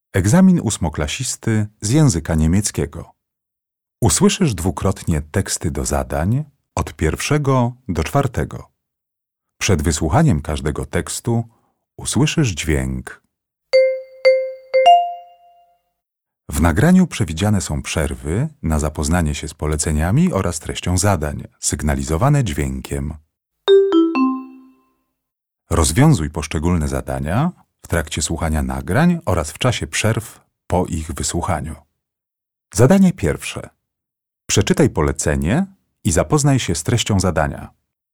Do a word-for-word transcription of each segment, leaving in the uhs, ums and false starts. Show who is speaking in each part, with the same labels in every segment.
Speaker 1: Egzamin ósmoklasisty z języka niemieckiego. Usłyszysz dwukrotnie teksty do zadań od pierwszego do czwartego. Przed wysłuchaniem każdego tekstu usłyszysz dźwięk. W nagraniu przewidziane są przerwy na zapoznanie się z poleceniami oraz treścią zadań, sygnalizowane dźwiękiem. Rozwiązuj poszczególne zadania w trakcie słuchania nagrań oraz w czasie przerw po ich wysłuchaniu. Zadanie pierwsze. Przeczytaj polecenie i zapoznaj się z treścią zadania.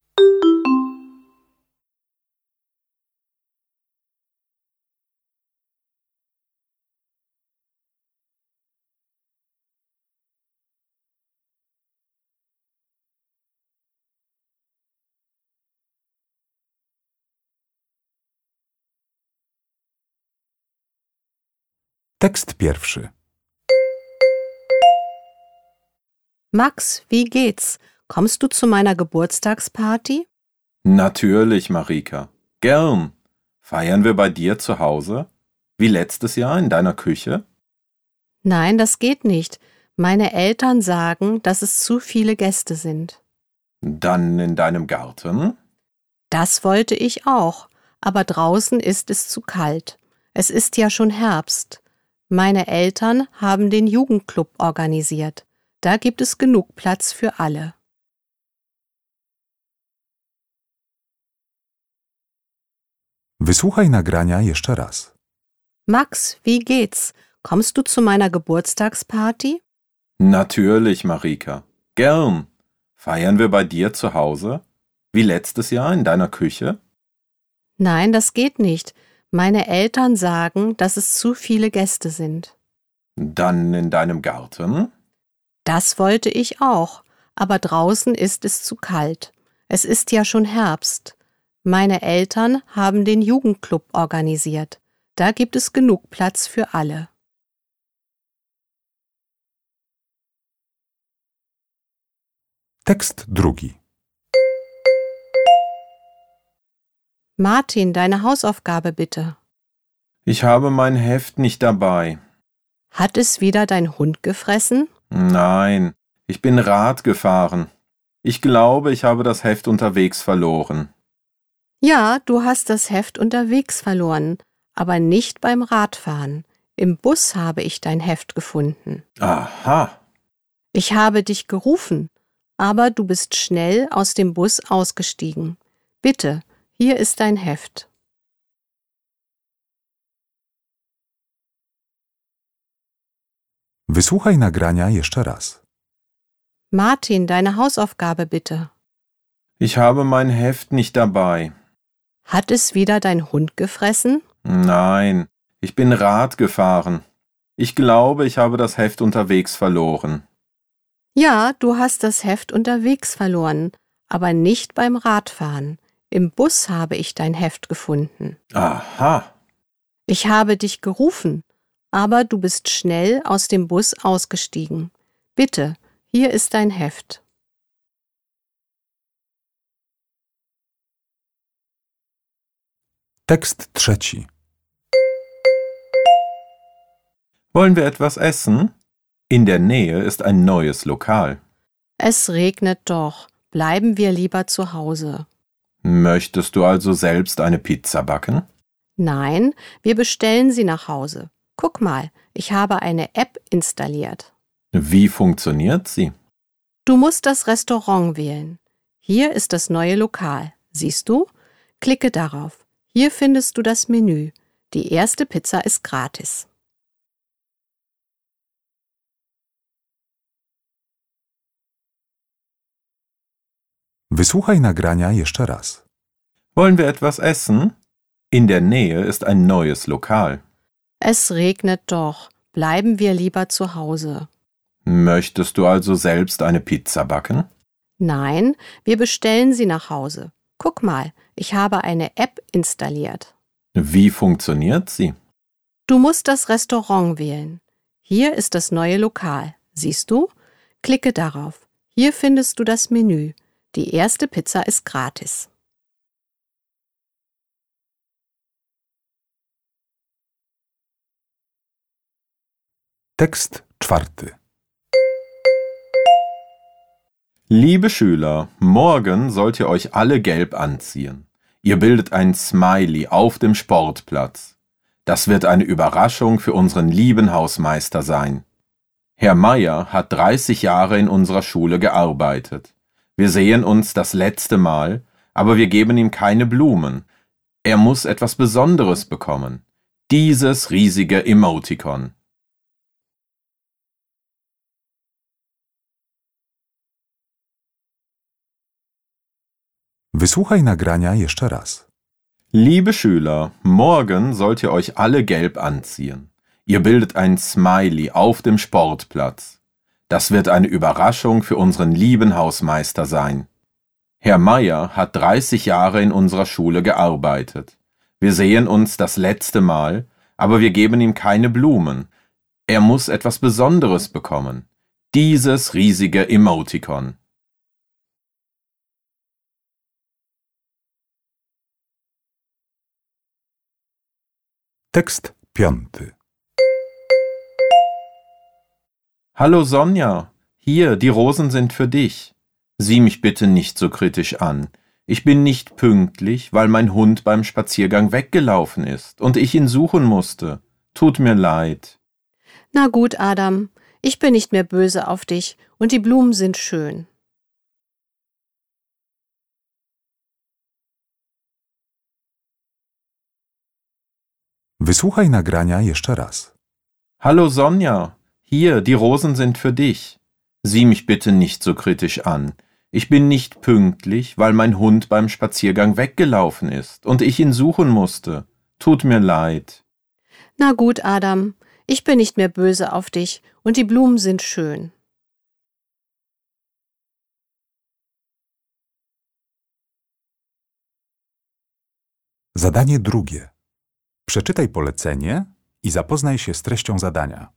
Speaker 1: Tekst pierwszy.
Speaker 2: Max, wie geht's? Kommst du zu meiner Geburtstagsparty?
Speaker 3: Natürlich, Marika. Gern. Feiern wir bei dir zu Hause? Wie letztes Jahr in deiner Küche?
Speaker 2: Nein, das geht nicht. Meine Eltern sagen, dass es zu viele Gäste sind.
Speaker 3: Dann in deinem Garten?
Speaker 2: Das wollte ich auch, aber draußen ist es zu kalt. Es ist ja schon Herbst. Meine Eltern haben den Jugendclub organisiert. Da gibt es genug Platz für alle.
Speaker 1: Wysłuchaj nagrania jeszcze raz.
Speaker 2: Max, wie geht's? Kommst du zu meiner Geburtstagsparty?
Speaker 3: Natürlich, Marika. Gern. Feiern wir bei dir zu Hause? Wie letztes Jahr in deiner Küche?
Speaker 2: Nein, das geht nicht. Meine Eltern sagen, dass es zu viele Gäste sind.
Speaker 3: Dann in deinem Garten?
Speaker 2: Das wollte ich auch, aber draußen ist es zu kalt. Es ist ja schon Herbst. Meine Eltern haben den Jugendclub organisiert. Da gibt es genug Platz für alle.
Speaker 1: Tekst drugi.
Speaker 2: Martin, deine Hausaufgabe bitte.
Speaker 3: Ich habe mein Heft nicht dabei.
Speaker 2: Hat es wieder dein Hund gefressen?
Speaker 3: Nein, ich bin Rad gefahren. Ich glaube, ich habe das Heft unterwegs verloren.
Speaker 2: Ja, du hast das Heft unterwegs verloren, aber nicht beim Radfahren. Im Bus habe ich dein Heft gefunden.
Speaker 3: Aha.
Speaker 2: Ich habe dich gerufen, aber du bist schnell aus dem Bus ausgestiegen. Bitte, hier ist dein Heft.
Speaker 1: Wysłuchaj nagrania jeszcze raz.
Speaker 2: Martin, deine Hausaufgabe bitte.
Speaker 3: Ich habe mein Heft nicht dabei.
Speaker 2: Hat es wieder dein Hund gefressen?
Speaker 3: Nein, ich bin Rad gefahren. Ich glaube, ich habe das Heft unterwegs verloren.
Speaker 2: Ja, du hast das Heft unterwegs verloren, aber nicht beim Radfahren. Im Bus habe ich dein Heft gefunden.
Speaker 3: Aha.
Speaker 2: Ich habe dich gerufen, aber du bist schnell aus dem Bus ausgestiegen. Bitte, hier ist dein Heft.
Speaker 1: Tekst trzeci.
Speaker 3: Wollen wir etwas essen? In der Nähe ist ein neues Lokal.
Speaker 2: Es regnet doch. Bleiben wir lieber zu Hause.
Speaker 3: Möchtest du also selbst eine Pizza backen?
Speaker 2: Nein, wir bestellen sie nach Hause. Guck mal, ich habe eine App installiert.
Speaker 3: Wie funktioniert sie?
Speaker 2: Du musst das Restaurant wählen. Hier ist das neue Lokal. Siehst du? Klicke darauf. Hier findest du das Menü. Die erste Pizza ist gratis.
Speaker 1: Wysłuchaj nagrania jeszcze raz.
Speaker 3: Wollen wir etwas essen? In der Nähe ist ein neues Lokal.
Speaker 2: Es regnet doch. Bleiben wir lieber zu Hause.
Speaker 3: Möchtest du also selbst eine Pizza backen?
Speaker 2: Nein, wir bestellen sie nach Hause. Guck mal, ich habe eine App installiert.
Speaker 3: Wie funktioniert sie?
Speaker 2: Du musst das Restaurant wählen. Hier ist das neue Lokal. Siehst du? Klicke darauf. Hier findest du das Menü. Die erste Pizza ist gratis.
Speaker 1: Tekst czwarty.
Speaker 3: Liebe Schüler, morgen sollt ihr euch alle gelb anziehen. Ihr bildet ein Smiley auf dem Sportplatz. Das wird eine Überraschung für unseren lieben Hausmeister sein. Herr Meier hat dreißig Jahre in unserer Schule gearbeitet. Wir sehen uns das letzte Mal, aber wir geben ihm keine Blumen. Er muss etwas Besonderes bekommen. Dieses riesige Emoticon.
Speaker 1: Wysłuchaj nagrania jeszcze raz.
Speaker 3: Liebe Schüler, morgen sollt ihr euch alle gelb anziehen. Ihr bildet ein Smiley auf dem Sportplatz. Das wird eine Überraschung für unseren lieben Hausmeister sein. Herr Meier hat dreißig Jahre in unserer Schule gearbeitet. Wir sehen uns das letzte Mal, aber wir geben ihm keine Blumen. Er muss etwas Besonderes bekommen. Dieses riesige Emoticon.
Speaker 1: Tekst piąty.
Speaker 3: Hallo Sonja, hier, die Rosen sind für dich. Sieh mich bitte nicht so kritisch an. Ich bin nicht pünktlich, weil mein Hund beim Spaziergang weggelaufen ist und ich ihn suchen musste. Tut mir leid.
Speaker 2: Na gut, Adam, ich bin nicht mehr böse auf dich und die Blumen sind schön.
Speaker 1: Wysłuchaj nagrania jeszcze raz.
Speaker 3: Hallo Sonja, hier, die Rosen sind für dich. Sieh mich bitte nicht so kritisch an. Ich bin nicht pünktlich, weil mein Hund beim Spaziergang weggelaufen ist und ich ihn suchen musste. Tut mir leid.
Speaker 2: Na gut, Adam, ich bin nicht mehr böse auf dich und die Blumen sind schön.
Speaker 1: Zadanie drugie. Przeczytaj polecenie i zapoznaj się z treścią zadania.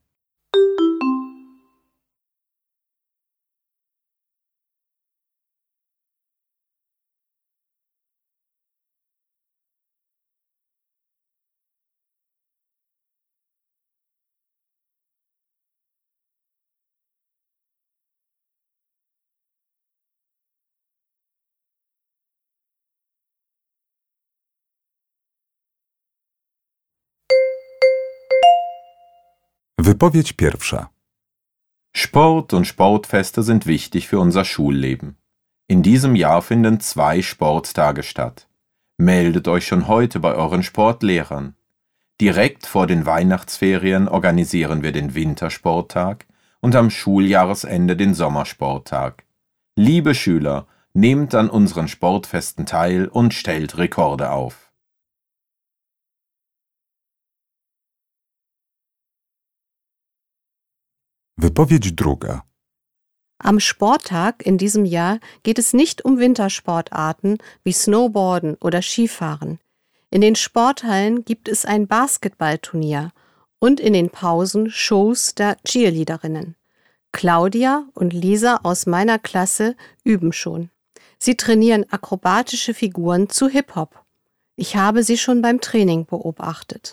Speaker 1: Wypowiedź pierwsza.
Speaker 3: Sport und Sportfeste sind wichtig für unser Schulleben. In diesem Jahr finden zwei Sporttage statt. Meldet euch schon heute bei euren Sportlehrern. Direkt vor den Weihnachtsferien organisieren wir den Wintersporttag und am Schuljahresende den Sommersporttag. Liebe Schüler, nehmt an unseren Sportfesten teil und stellt Rekorde auf.
Speaker 1: Wypowiedź druga.
Speaker 2: Am Sporttag in diesem Jahr geht es nicht um Wintersportarten wie Snowboarden oder Skifahren. In den Sporthallen gibt es ein Basketballturnier und in den Pausen Shows der Cheerleaderinnen. Claudia und Lisa aus meiner Klasse üben schon. Sie trainieren akrobatische Figuren zu Hip-Hop. Ich habe sie schon beim Training beobachtet.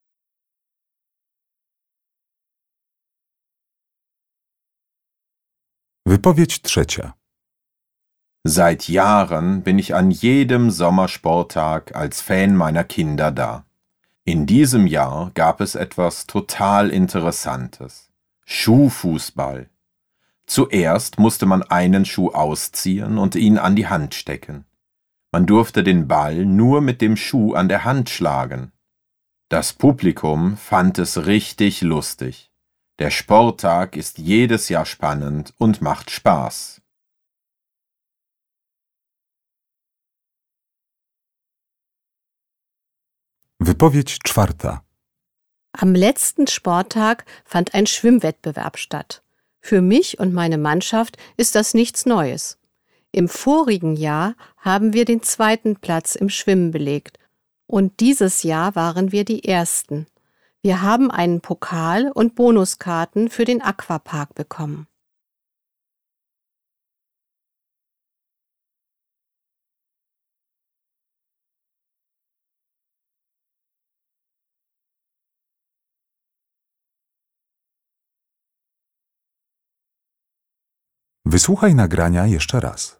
Speaker 1: Wypowiedź trzecia.
Speaker 3: Seit Jahren bin ich an jedem Sommersporttag als Fan meiner Kinder da. In diesem Jahr gab es etwas total Interessantes. Schuhfußball. Zuerst musste man einen Schuh ausziehen und ihn an die Hand stecken. Man durfte den Ball nur mit dem Schuh an der Hand schlagen. Das Publikum fand es richtig lustig. Der Sporttag ist jedes Jahr spannend und macht Spaß.
Speaker 1: Wypowiedź czwarta.
Speaker 2: Am letzten Sporttag fand ein Schwimmwettbewerb statt. Für mich und meine Mannschaft ist das nichts Neues. Im vorigen Jahr haben wir den zweiten Platz im Schwimmen belegt und dieses Jahr waren wir die Ersten. Wir haben einen Pokal und Bonuskarten für den Aquapark bekommen.
Speaker 1: Wysłuchaj nagrania jeszcze raz.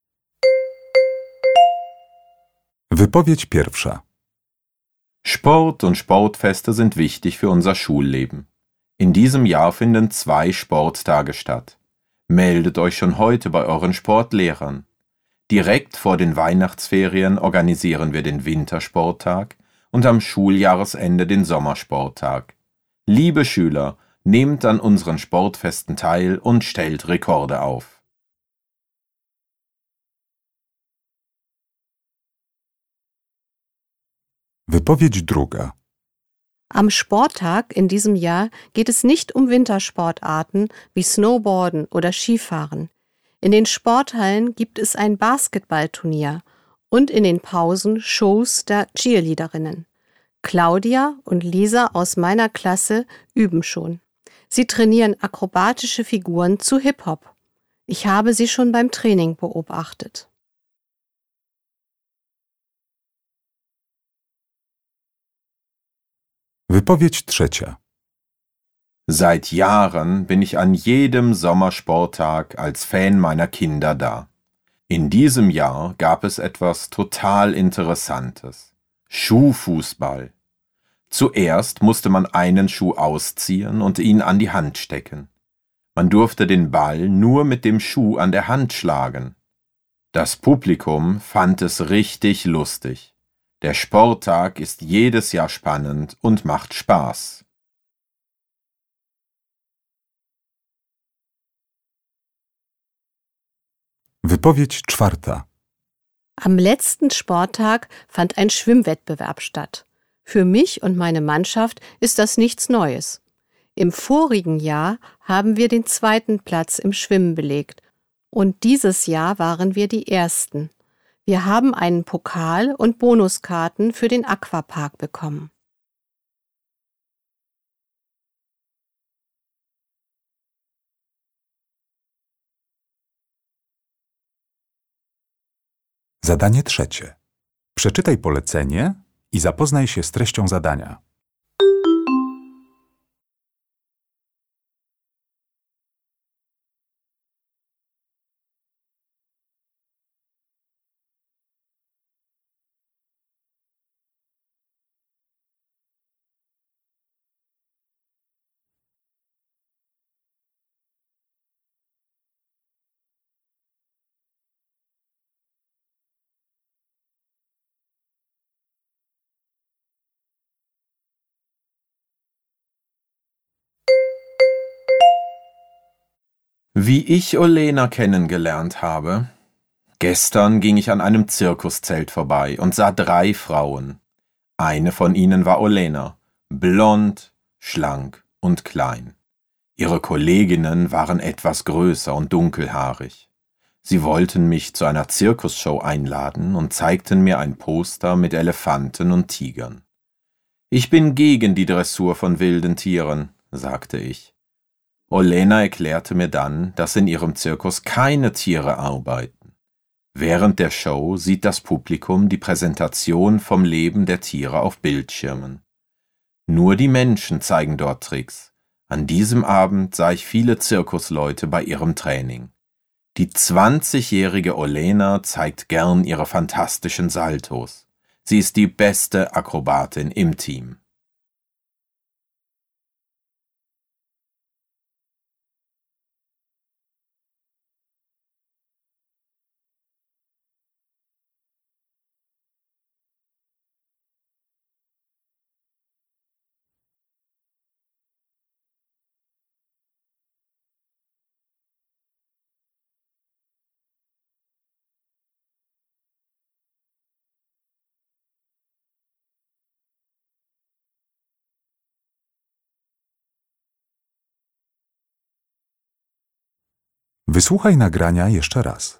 Speaker 1: Wypowiedź pierwsza.
Speaker 3: Sport und Sportfeste sind wichtig für unser Schulleben. In diesem Jahr finden zwei Sporttage statt. Meldet euch schon heute bei euren Sportlehrern. Direkt vor den Weihnachtsferien organisieren wir den Wintersporttag und am Schuljahresende den Sommersporttag. Liebe Schüler, nehmt an unseren Sportfesten teil und stellt Rekorde auf.
Speaker 1: Wypowiedź druga.
Speaker 2: Am Sporttag in diesem Jahr geht es nicht um Wintersportarten wie Snowboarden oder Skifahren. In den Sporthallen gibt es ein Basketballturnier und in den Pausen Shows der Cheerleaderinnen. Claudia und Lisa aus meiner Klasse üben schon. Sie trainieren akrobatische Figuren zu Hip-Hop. Ich habe sie schon beim Training beobachtet.
Speaker 1: Wypowiedź trzecia.
Speaker 3: Seit Jahren bin ich an jedem Sommersporttag als Fan meiner Kinder da. In diesem Jahr gab es etwas total Interessantes. Schuhfußball. Zuerst musste man einen Schuh ausziehen und ihn an die Hand stecken. Man durfte den Ball nur mit dem Schuh an der Hand schlagen. Das Publikum fand es richtig lustig. Der Sporttag ist jedes Jahr spannend und macht Spaß.
Speaker 1: Wypowiedź czwarta.
Speaker 2: Am letzten Sporttag fand ein Schwimmwettbewerb statt. Für mich und meine Mannschaft ist das nichts Neues. Im vorigen Jahr haben wir den zweiten Platz im Schwimmen belegt und dieses Jahr waren wir die Ersten. Wir haben einen Pokal und Bonuskarten für den Aquapark bekommen.
Speaker 1: Zadanie trzecie. Przeczytaj polecenie i zapoznaj się z treścią zadania.
Speaker 3: Wie ich Olena kennengelernt habe. Gestern ging ich an einem Zirkuszelt vorbei und sah drei Frauen. Eine von ihnen war Olena, blond, schlank und klein. Ihre Kolleginnen waren etwas größer und dunkelhaarig. Sie wollten mich zu einer Zirkusshow einladen und zeigten mir ein Poster mit Elefanten und Tigern. Ich bin gegen die Dressur von wilden Tieren, sagte ich. Olena erklärte mir dann, dass in ihrem Zirkus keine Tiere arbeiten. Während der Show sieht das Publikum die Präsentation vom Leben der Tiere auf Bildschirmen. Nur die Menschen zeigen dort Tricks. An diesem Abend sah ich viele Zirkusleute bei ihrem Training. Die zwanzigjährige Olena zeigt gern ihre fantastischen Saltos. Sie ist die beste Akrobatin im Team.
Speaker 1: Wysłuchaj nagrania jeszcze raz.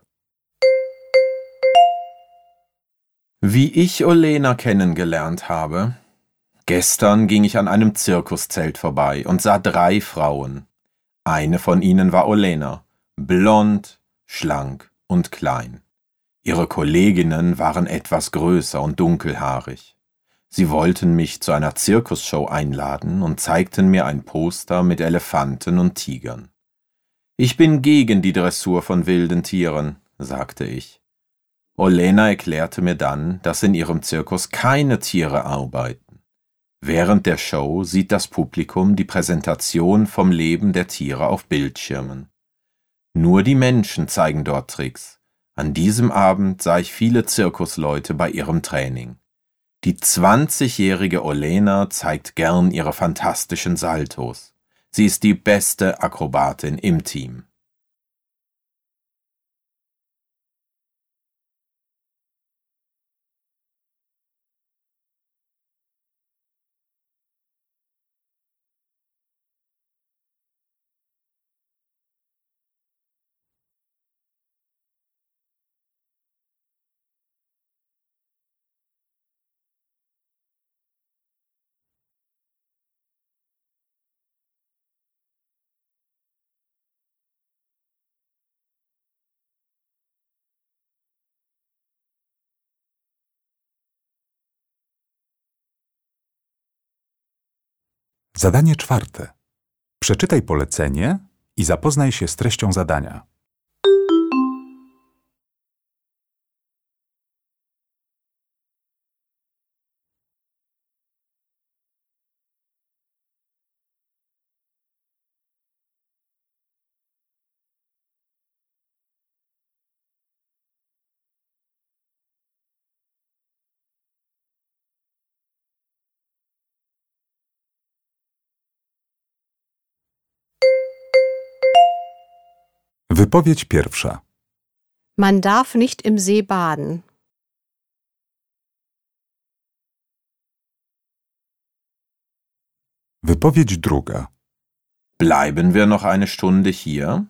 Speaker 3: Wie ich Olena kennengelernt habe. Gestern ging ich an einem Zirkuszelt vorbei und sah drei Frauen. Eine von ihnen war Olena, blond, schlank und klein. Ihre Kolleginnen waren etwas größer und dunkelhaarig. Sie wollten mich zu einer Zirkusshow einladen und zeigten mir ein Poster mit Elefanten und Tigern. Ich bin gegen die Dressur von wilden Tieren, sagte ich. Olena erklärte mir dann, dass in ihrem Zirkus keine Tiere arbeiten. Während der Show sieht das Publikum die Präsentation vom Leben der Tiere auf Bildschirmen. Nur die Menschen zeigen dort Tricks. An diesem Abend sah ich viele Zirkusleute bei ihrem Training. Die zwanzigjährige Olena zeigt gern ihre fantastischen Saltos. Sie ist die beste Akrobatin im Team.
Speaker 1: Zadanie czwarte. Przeczytaj polecenie i zapoznaj się z treścią zadania. Wypowiedź pierwsza.
Speaker 2: Man darf nicht im See baden.
Speaker 1: Wypowiedź druga.
Speaker 3: Bleiben wir noch eine Stunde hier?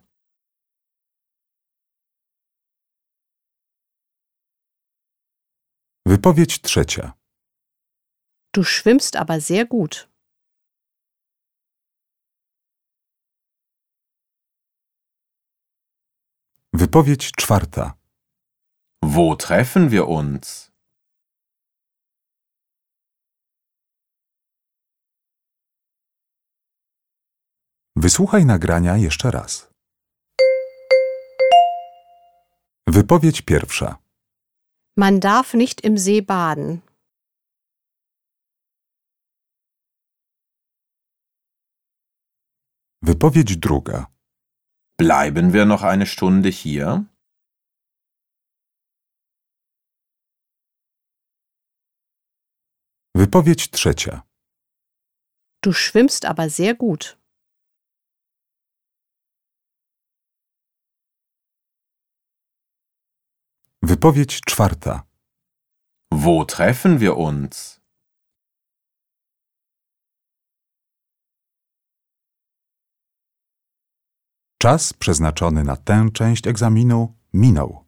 Speaker 1: Wypowiedź trzecia.
Speaker 2: Du schwimmst aber sehr gut.
Speaker 1: Wypowiedź czwarta.
Speaker 3: Wo treffen wir uns?
Speaker 1: Wysłuchaj nagrania jeszcze raz. Wypowiedź pierwsza.
Speaker 2: Man darf nicht im See baden.
Speaker 1: Wypowiedź druga.
Speaker 3: Bleiben wir noch eine Stunde hier?
Speaker 1: Wypowiedź trzecia.
Speaker 2: Du schwimmst aber sehr gut.
Speaker 1: Wypowiedź czwarta.
Speaker 3: Wo treffen wir uns?
Speaker 1: Czas przeznaczony na tę część egzaminu minął.